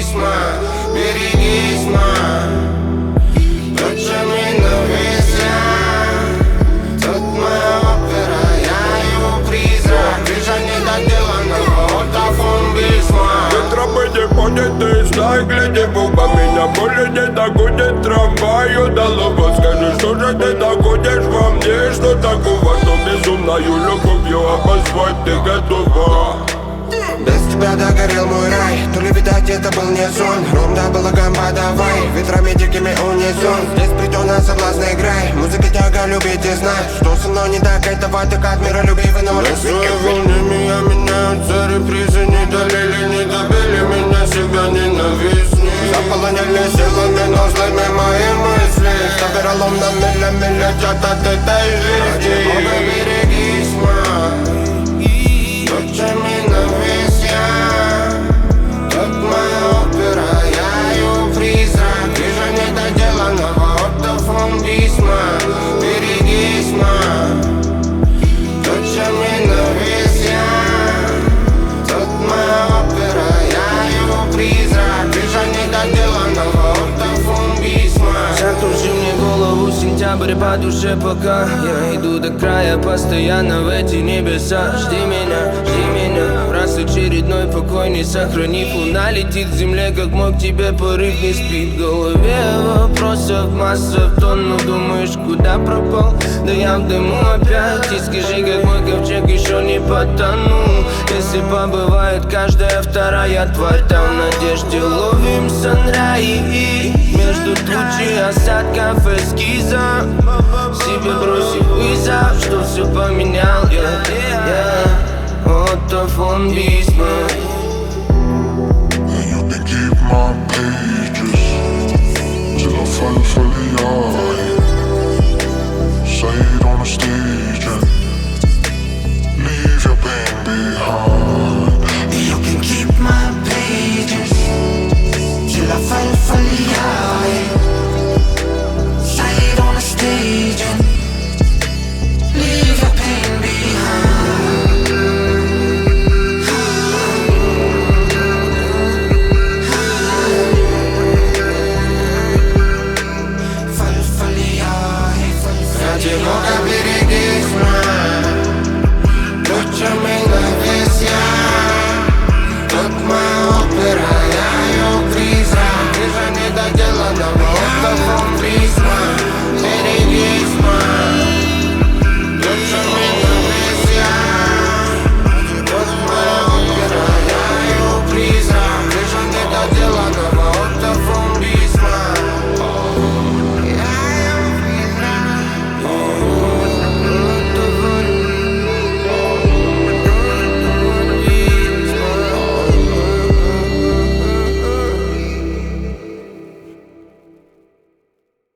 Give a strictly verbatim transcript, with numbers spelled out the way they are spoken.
берегись, ма, берегись, ма. Ночами на весня, тут моя опера, я его призрак. Крыша недоделанного ортофон-бисма. Тропы не подняты, знай, гляди в оба. Меня более не догонит трамвай удалого. Скажи, что же ты находишь во мне? Что такого, что безумною любовью обозвать ты готова? Без тебя догорел мой рай. То ли, видать, это был не сон. Ром, да было гамба, давай ветрами дикими унесен. Здесь придёт соблазн, играй. Музыка тяга, любить и знать, что со мной не так, этого ты от мира любви вино. На своей волне меня меняются репризы. Не долили, не добили меня, себя ненавистни. Заполоняли силами, но злыми мои мысли. Что веролом на миля-ми летят от этой жизни. Берегись, ма, ночами на весня. Тут моя опера, я ее призрак. Вижу недоделанного ортофон-бисма. Берегись, ма, ночами на весня. Тут моя опера, я ее призрак. Вижу недоделанного ортофон-бисма. Закружи мне голову, сентябрь по душе пока я иду до края, постоянно в эти небеса. Жди меня, жди меня, раз очередной покой не сохранив. Луна летит к земле, как мог тебе порыв не спит. В голове вопросов масса в тонну. Думаешь, куда пропал? Да я в дыму опять. И скажи, как мой ковчег еще не потонул. Если побывает каждая вторая тварь там в надежде ловим санраи. Между тучи осадков эскиза себе бросив вызов, что все поменял я, я ортофон-бисма. And you can keep my pages till I fall for the eye. Say it on the stage and leave your pain behind. You can keep my pages till I fall for the